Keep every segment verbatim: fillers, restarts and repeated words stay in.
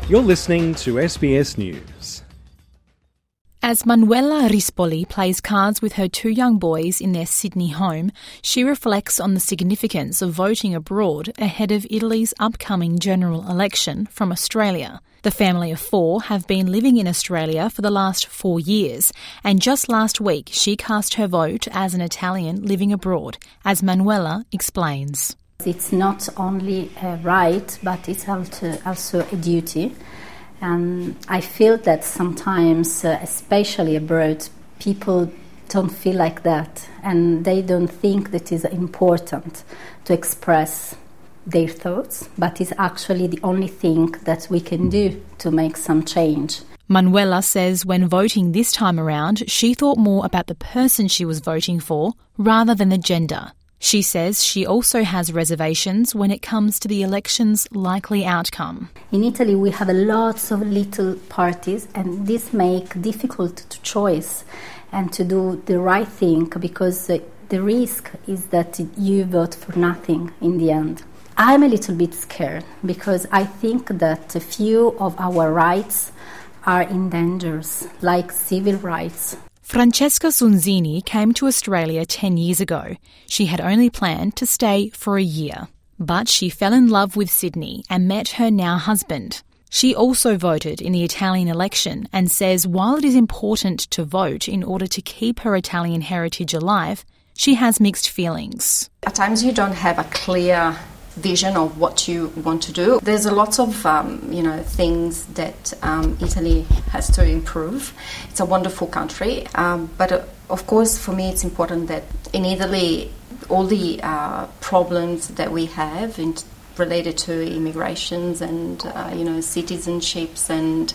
You're listening to S B S News. As Manuela Rispoli plays cards with her two young boys in their Sydney home, she reflects on the significance of voting abroad ahead of Italy's upcoming general election from Australia. The family of four have been living in Australia for the last four years, and just last week she cast her vote as an Italian living abroad, as Manuela explains. It's not only a right, but it's also a duty. And I feel that sometimes, uh, especially abroad, people don't feel like that, and they don't think that it's important to express their thoughts, but it's actually the only thing that we can do to make some change. Manuela says when voting this time around, she thought more about the person she was voting for rather than the gender. She says she also has reservations when it comes to the election's likely outcome. In Italy, we have lots of little parties, and this makes it difficult to choose and to do the right thing, because the risk is that you vote for nothing in the end. I'm a little bit scared because I think that a few of our rights are in danger, like civil rights. Francesca Sunzini came to Australia ten years ago. She had only planned to stay for a year. But she fell in love with Sydney and met her now husband. She also voted in the Italian election and says while it is important to vote in order to keep her Italian heritage alive, she has mixed feelings. At times you don't have a clear vision of what you want to do. There's a lot of um, you know things that um, Italy has to improve. It's a wonderful country, um, but uh, of course for me it's important that in Italy all the uh, problems that we have in, related to immigrations and uh, you know citizenships and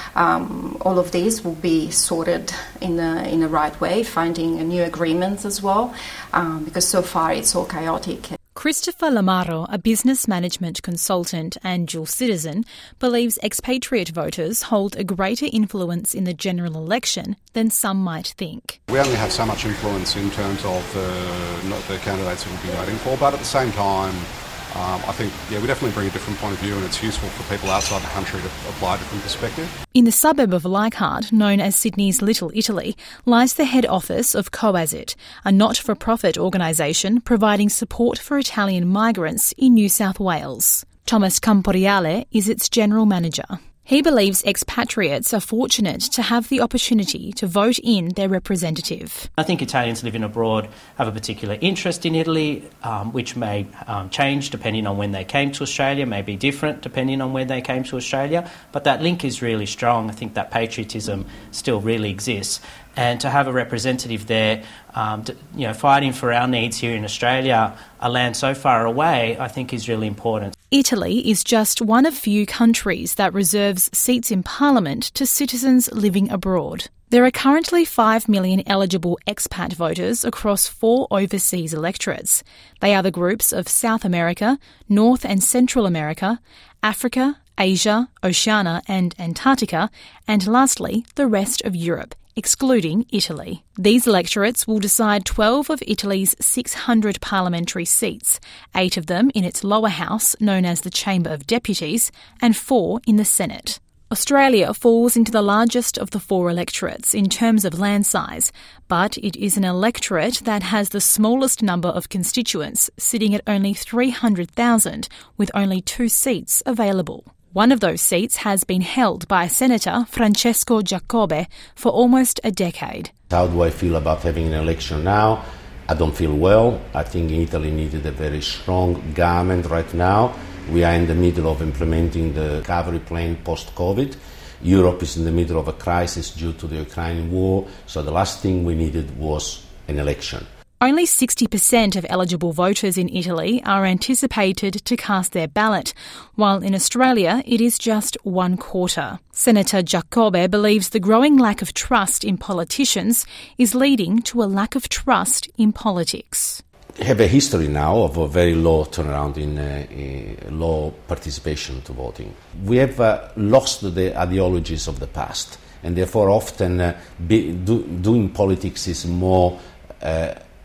um, all of these will be sorted in the in the right way, finding new agreements as well, um, because so far it's all chaotic. Christopher Lamaro, a business management consultant and dual citizen, believes expatriate voters hold a greater influence in the general election than some might think. We only have so much influence in terms of the, not the candidates that we'll be voting for, but at the same time, Um, I think, yeah, we definitely bring a different point of view, and it's useful for people outside the country to apply a different perspective. In the suburb of Leichhardt, known as Sydney's Little Italy, lies the head office of COASIT, a not-for-profit organisation providing support for Italian migrants in New South Wales. Thomas Camporiale is its general manager. He believes expatriates are fortunate to have the opportunity to vote in their representative. I think Italians living abroad have a particular interest in Italy, um, which may um, change depending on when they came to Australia, may be different depending on when they came to Australia, but that link is really strong. I think that patriotism still really exists. And to have a representative there, um, to, you know, fighting for our needs here in Australia, a land so far away, I think is really important. Italy is just one of few countries that reserves seats in Parliament to citizens living abroad. There are currently five million eligible expat voters across four overseas electorates. They are the groups of South America, North and Central America, Africa, Asia, Oceania and Antarctica, and lastly, the rest of Europe, excluding Italy. These electorates will decide twelve of Italy's six hundred parliamentary seats, eight of them in its lower house, known as the Chamber of Deputies, and four in the Senate. Australia falls into the largest of the four electorates in terms of land size, but it is an electorate that has the smallest number of constituents, sitting at only three hundred thousand, with only two seats available. One of those seats has been held by Senator Francesco Giacobbe for almost a decade. How do I feel about having an election now? I don't feel well. I think Italy needed a very strong government right now. We are in the middle of implementing the recovery plan post-COVID. Europe is in the middle of a crisis due to the Ukrainian war, so the last thing we needed was an election. Only sixty percent of eligible voters in Italy are anticipated to cast their ballot, while in Australia it is just one quarter. Senator Giacobbe believes the growing lack of trust in politicians is leading to a lack of trust in politics. We have a history now of a very low turnaround in uh, low participation to voting. We have uh, lost the ideologies of the past, and therefore often uh, be, do, doing politics is more uh,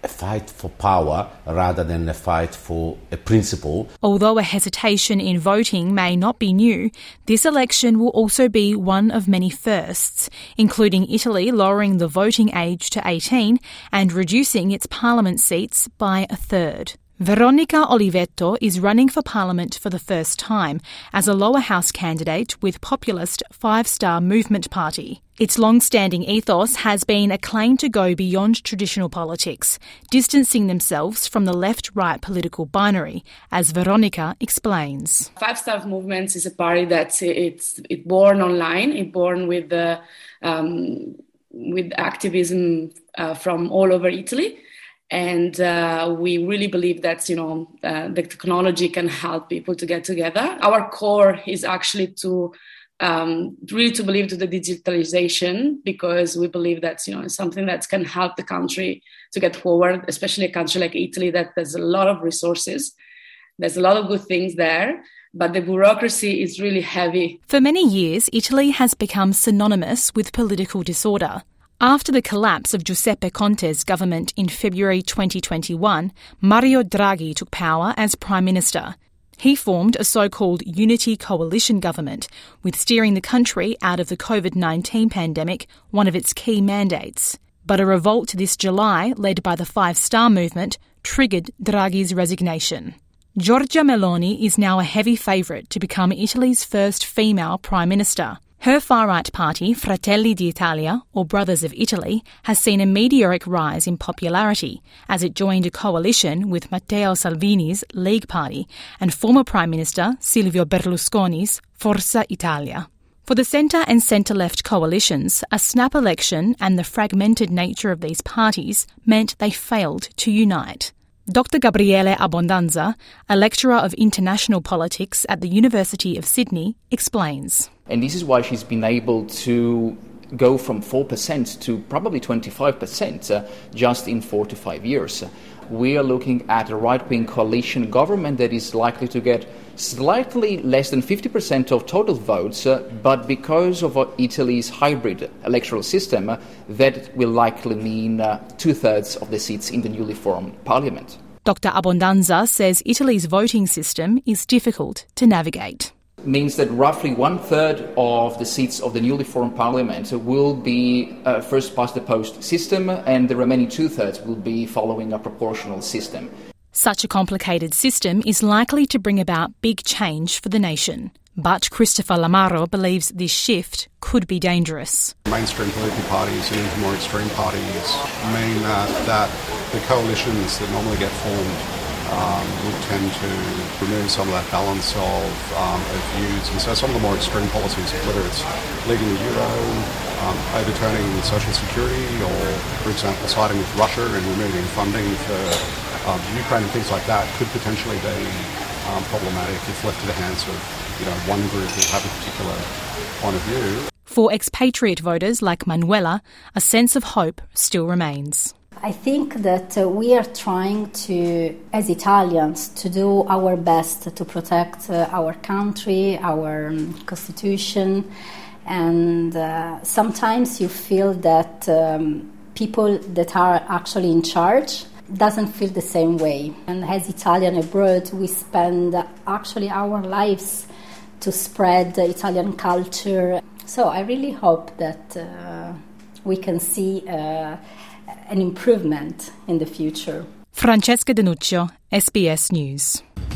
a fight for power rather than a fight for a principle. Although a hesitation in voting may not be new, this election will also be one of many firsts, including Italy lowering the voting age to eighteen and reducing its parliament seats by a third. Veronica Olivetto is running for parliament for the first time as a lower house candidate with populist Five Star Movement Party. Its long-standing ethos has been a claim to go beyond traditional politics, distancing themselves from the left-right political binary, as Veronica explains. Five Star Movement is a party that's it's it born online, it born with the um, with activism uh, from all over Italy. And uh, we really believe that, you know, uh, the technology can help people to get together. Our core is actually to um, really to believe to the digitalization, because we believe that, you know, it's something that can help the country to get forward, especially a country like Italy that there's a lot of resources. There's a lot of good things there, but the bureaucracy is really heavy. For many years, Italy has become synonymous with political disorder. After the collapse of Giuseppe Conte's government in February twenty twenty-one, Mario Draghi took power as Prime Minister. He formed a so-called Unity Coalition government, with steering the country out of the covid nineteen pandemic one of its key mandates. But a revolt this July, led by the Five Star Movement, triggered Draghi's resignation. Giorgia Meloni is now a heavy favourite to become Italy's first female Prime Minister. Her far-right party, Fratelli d'Italia, or Brothers of Italy, has seen a meteoric rise in popularity as it joined a coalition with Matteo Salvini's League Party and former Prime Minister Silvio Berlusconi's Forza Italia. For the centre and centre-left coalitions, a snap election and the fragmented nature of these parties meant they failed to unite. Doctor Gabriele Abbondanza, a lecturer of international politics at the University of Sydney, explains. And this is why she's been able to go from four percent to probably twenty-five percent uh, just in four to five years. We are looking at a right-wing coalition government that is likely to get slightly less than fifty percent of total votes, uh, but because of uh, Italy's hybrid electoral system, uh, that will likely mean uh, two-thirds of the seats in the newly formed parliament. Doctor Abbondanza says Italy's voting system is difficult to navigate. Means that roughly one-third of the seats of the newly formed parliament will be a first-past-the-post system, and the remaining two-thirds will be following a proportional system. Such a complicated system is likely to bring about big change for the nation. But Christopher Lamaro believes this shift could be dangerous. Mainstream political parties and even more extreme parties mean uh, that the coalitions that normally get formed um, would tend to remove some of that balance of, um, of views. And so some of the more extreme policies, whether it's leaving the euro, um, overturning social security, or, for example, siding with Russia and removing funding for um, Ukraine and things like that, could potentially be um, problematic if left to the hands of you know, one group who have a particular point of view. For expatriate voters like Manuela, a sense of hope still remains. I think that uh, we are trying to, as Italians, to do our best to protect uh, our country, our um, constitution, and uh, sometimes you feel that um, people that are actually in charge doesn't feel the same way. And as Italian abroad, we spend uh, actually our lives to spread the Italian culture. So I really hope that uh, we can see uh, an improvement in the future. Francesca Danuccio, S B S News.